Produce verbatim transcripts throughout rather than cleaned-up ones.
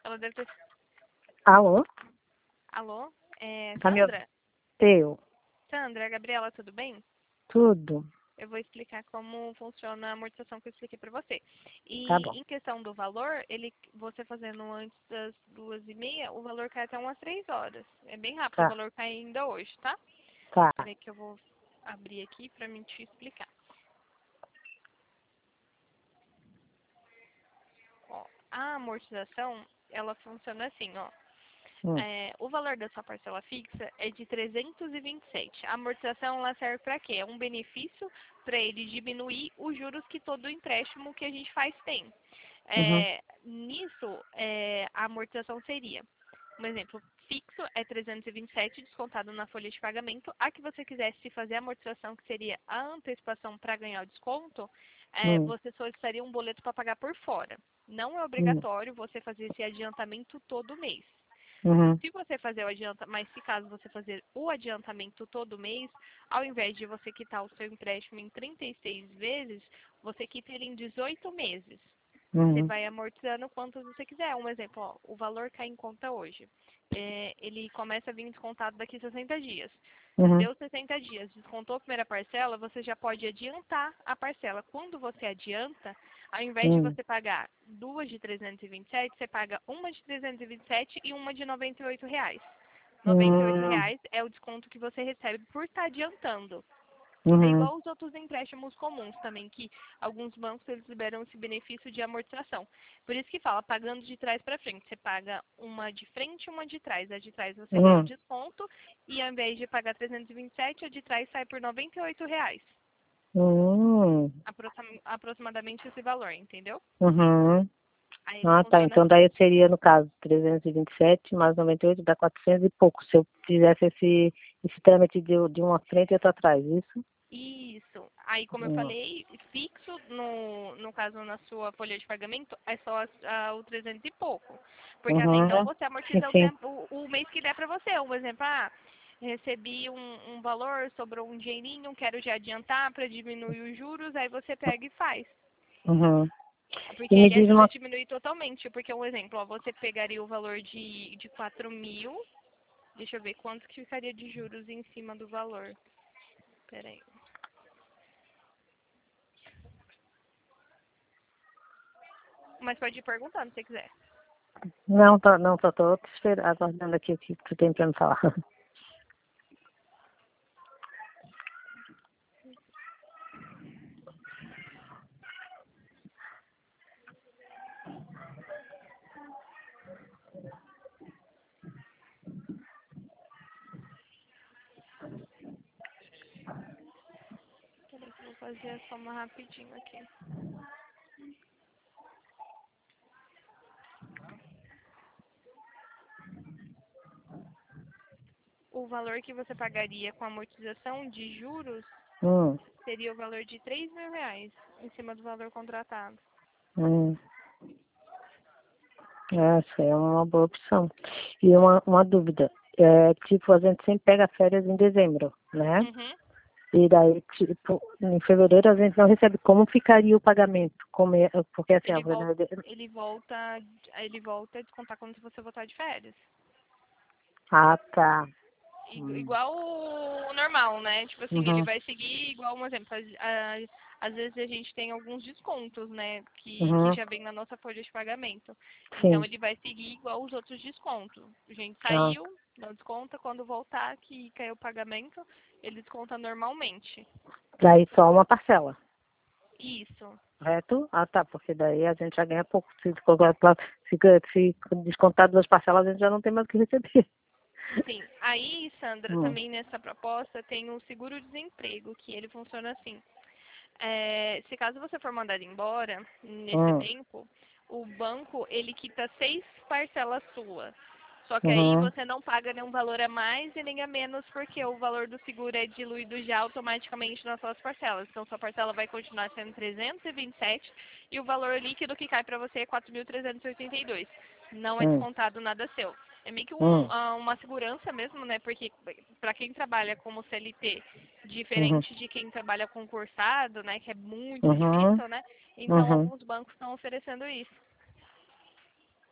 Ela deve ter... Alô? Alô? É, Tá me Sandra? Eu. Sandra, Gabriela, tudo bem? Tudo. Eu vou explicar como funciona a amortização que eu expliquei para você. Tá E bom. em questão do valor, ele, você fazendo antes das duas e meia, o valor cai até umas três horas. É bem rápido, o Tá. valor cai ainda hoje, tá? Tá. Peraí que eu vou abrir aqui para mim te explicar. Ó, a amortização, ela funciona assim, ó. Hum. É, o valor da sua parcela fixa é de trezentos e vinte e sete. A amortização ela serve para quê? É um benefício para ele diminuir os juros que todo empréstimo que a gente faz tem. Uhum. É, nisso, é, a amortização seria, um exemplo, fixo é trezentos e vinte e sete descontado na folha de pagamento. A que você quisesse fazer a amortização, que seria a antecipação para ganhar o desconto, é, Hum. você solicitaria um boleto para pagar por fora. Não é Hum. obrigatório você fazer esse adiantamento todo mês. Uhum. Se você fazer o adiantamento, mas se caso você fazer o adiantamento todo mês, ao invés de você quitar o seu empréstimo em trinta e seis vezes, você quita ele em dezoito meses. Você Uhum. vai amortizando quantos você quiser. Um exemplo, ó, o valor cai em conta hoje. É, ele começa a vir descontado daqui a sessenta dias. Uhum. Deu sessenta dias, descontou a primeira parcela, você já pode adiantar a parcela. Quando você adianta, ao invés de Hum. você pagar duas de trezentos e vinte e sete, você paga uma de trezentos e vinte e sete e uma de noventa e oito reais. noventa e oito Hum. reais é o desconto que você recebe por estar adiantando. É Uhum. igual os outros empréstimos comuns também, que alguns bancos eles liberam esse benefício de amortização. Por isso que fala, pagando de trás para frente. Você paga uma de frente e uma de trás. A de trás você ganha o Uhum. desconto e ao invés de pagar trezentos e vinte e sete, a de trás sai por noventa e oito reais. Uhum. Aproxim- aproximadamente esse valor, entendeu? Uhum. Aí ele Ah, tá. funciona Então assim. daí seria, no caso, trezentos e vinte e sete mais noventa e oito dá quatrocentos e pouco. Se eu fizesse esse, esse trâmite de, de uma frente e outra atrás, isso? Isso. Aí, como eu Hum. falei, fixo, no, no caso, na sua folha de pagamento, é só as- a- o trezentos e pouco. Porque até então Uhum. você Sim, amortiza o, sim. tempo, o, o mês que der para você. Um exemplo, ah, recebi um, um valor, sobrou um dinheirinho, quero já adiantar para diminuir os juros, aí você pega e faz. Uhum. E Porque me ele diz ajuda a uma... diminuir totalmente. Porque, um exemplo, ó, você pegaria o valor de, de quatro mil, deixa eu ver quanto que ficaria de juros em cima do valor. Peraí. Mas pode ir perguntando se quiser. Não, tô, não, só tô te esperando, aguardando aqui o que tu tem pra me falar. Peraí que eu vou fazer a soma rapidinho aqui. O valor que você pagaria com amortização de juros Hum, seria o valor de três mil reais em cima do valor contratado. hum. Essa é uma boa opção. E uma, uma dúvida. É, tipo, a gente sempre pega férias em dezembro, né? Uhum. E daí, tipo, em fevereiro a gente não recebe. Como ficaria o pagamento? Como é, porque assim, a Ele volta, verdade... ele volta, ele volta a descontar quando você voltar de férias. Ah, tá. I- Hum. Igual o normal, né? Tipo assim, ele Uhum, vai seguir igual, um exemplo. a- a- Às vezes a gente tem alguns descontos, né? Que, que uhum, já vem na nossa folha de pagamento. Então sim. ele vai seguir igual os outros descontos. A gente Ah, saiu, não desconta. Quando voltar, que caiu o pagamento, ele desconta normalmente. daí só uma parcela. Isso. Correto? Ah, tá, porque daí a gente já ganha pouco. Se, colocar- se, se descontar duas parcelas, a gente já não tem mais o que receber. Sim. Aí, Sandra, Hum, também nessa proposta tem o seguro-desemprego, que ele funciona assim. É, se caso você for mandado embora nesse hum, tempo, o banco ele quita seis parcelas suas. Só que aí uhum, você não paga nenhum valor a mais e nem a menos, porque o valor do seguro é diluído já automaticamente nas suas parcelas. Então sua parcela vai continuar sendo trezentos e vinte e sete e vinte e sete e o valor líquido que cai para você é quatro mil trezentos e oitenta e dois. Não é hum, descontado nada seu. É meio que um, hum, ah, uma segurança mesmo, né? Porque para quem trabalha como C L T, uhum, diferente de quem trabalha concursado, né? Que é muito uhum, difícil, né? Então uhum. alguns bancos estão oferecendo isso.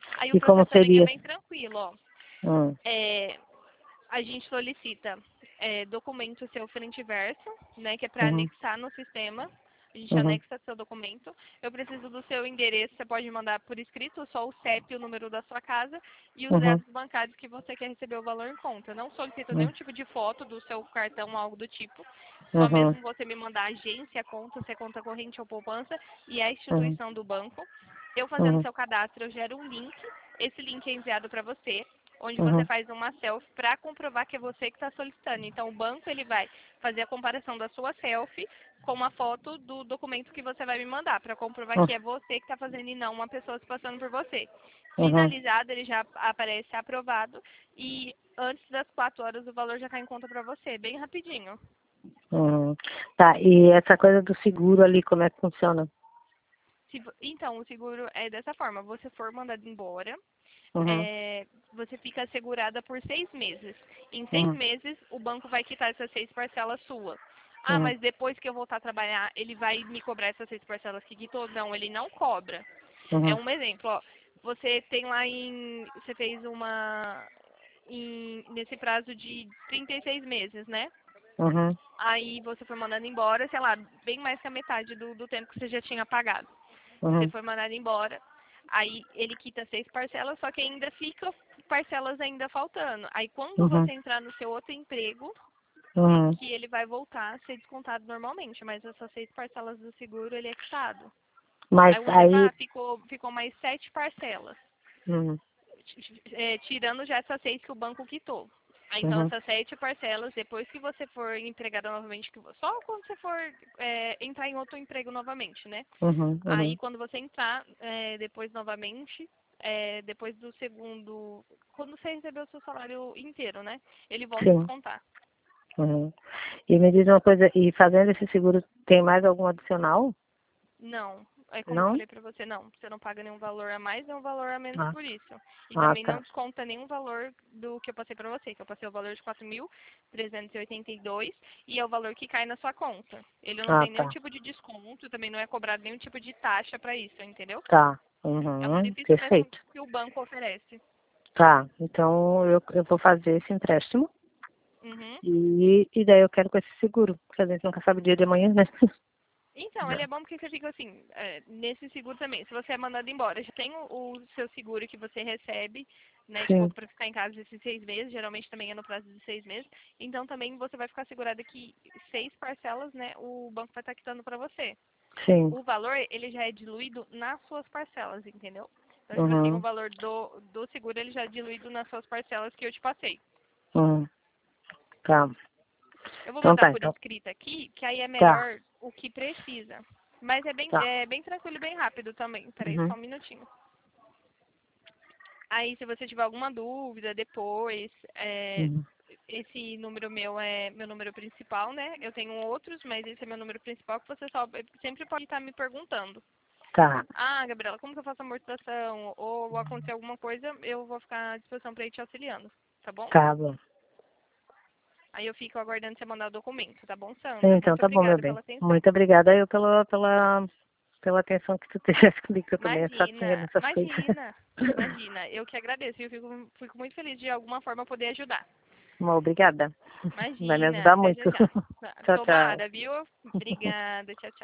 Aí o E como processo também é seria? bem tranquilo, ó. Hum, É, a gente solicita é, documento seu frente e verso, né, que é para uhum, anexar no sistema. A gente uhum, anexa seu documento. Eu preciso do seu endereço, você pode mandar por escrito, só o C E P e o número da sua casa e os uhum, dados bancários que você quer receber o valor em conta. Não solicito uhum, nenhum tipo de foto do seu cartão, algo do tipo. Só uhum, mesmo você me mandar a agência, a conta, se é conta corrente ou poupança e a uhum, instituição do banco. Eu fazendo uhum, seu cadastro, eu gero um link. Esse link é enviado para você, onde você uhum, faz uma selfie para comprovar que é você que está solicitando. Então, o banco ele vai fazer a comparação da sua selfie com uma foto do documento que você vai me mandar, para comprovar que é você que está fazendo e não uma pessoa se passando por você. uhum, Finalizado, ele já aparece aprovado e antes das quatro horas o valor já está em conta para você, bem rapidinho. uhum. Tá, e essa coisa do seguro ali, como é que funciona? Se vo- então, o seguro é dessa forma, você for mandado embora, Uhum, é, você fica assegurada por seis meses. Em seis uhum, meses, o banco vai quitar essas seis parcelas suas. Ah, uhum, mas depois que eu voltar a trabalhar, ele vai me cobrar essas seis parcelas que quitou? Não, ele não cobra. É uhum, um exemplo, ó. Você tem lá em... Você fez uma... Em, nesse prazo de trinta e seis meses, né? uhum, Aí você foi mandando embora, sei lá, bem mais que a metade do, do tempo que você já tinha pagado. Você uhum, foi mandado embora, aí ele quita seis parcelas, só que ainda fica parcelas ainda faltando. Aí quando uhum, você entrar no seu outro emprego, uhum. que ele vai voltar a ser descontado normalmente, mas essas seis parcelas do seguro ele é quitado. Mas Aí um exemplo, aí, ah, ficou, ficou mais sete parcelas, uhum, é, tirando já essas seis que o banco quitou. Aí, então, uhum, essas sete parcelas, depois que você for empregada novamente, que vo- só quando você for é, entrar em outro emprego novamente, né? uhum, Aí, uhum, quando você entrar é, depois novamente, é, depois do segundo... Quando você receber o seu salário inteiro, né? Ele volta a sim, descontar. uhum. E me diz uma coisa, e fazendo esse seguro tem mais algum adicional? Não. É como eu Não? falei pra você, não. Você não paga nenhum valor a mais, nem um valor a menos Ah, por isso. E ah, também não tá. desconta nenhum valor do que eu passei pra você, que eu passei o valor de quatro mil trezentos e oitenta e dois e é o valor que cai na sua conta. Ele não Ah, tem nenhum tá. tipo de desconto, também não é cobrado nenhum tipo de taxa pra isso, entendeu? Tá. É um Uhum, simples preço perfeito. que o banco oferece. Tá. Então eu, eu vou fazer esse empréstimo Uhum. e, e daí eu quero com esse seguro, porque a gente nunca sabe o dia de amanhã, né? Então, ele é bom porque você fica assim, é, nesse seguro também, se você é mandado embora, já tem o, o seu seguro que você recebe, né, tipo, Sim, para ficar em casa esses seis meses, geralmente também é no prazo de seis meses, então também você vai ficar segurado que seis parcelas, né, o banco vai estar quitando para você. sim. O valor, ele já é diluído nas suas parcelas, entendeu? Então, tipo assim, o Uhum, valor do, do seguro, ele já é diluído nas suas parcelas que eu te passei. uhum. Tá. Eu vou Então mandar tá, por então. escrito aqui, que aí é Tá, melhor o que precisa. Mas é bem, tá. é bem tranquilo e bem rápido também. Peraí, só Uhum, um minutinho. Aí, se você tiver alguma dúvida depois, é, uhum. esse número meu é meu número principal, né? Eu tenho outros, mas esse é meu número principal que você só sempre pode estar me perguntando. Tá, Ah, Gabriela, como que eu faço a amortização? Ou acontecer alguma coisa, eu vou ficar à disposição para ir te auxiliando, tá bom? tá bom. Aí eu fico aguardando você mandar o documento, tá bom, Sandra? Então Muito tá bom, meu obrigada bem. pela atenção. Muito obrigada eu pela, pela, pela atenção que tu tivesse comigo, que eu também sabia Imagina, dessas coisas. imagina, imagina. Eu que agradeço. Eu fico, fico muito feliz de alguma forma poder ajudar. Bom, obrigada. Vai me Imagina, ajudar até muito. já já. Tchau, tchau. Tomara, viu? Obrigada, tchau, tchau.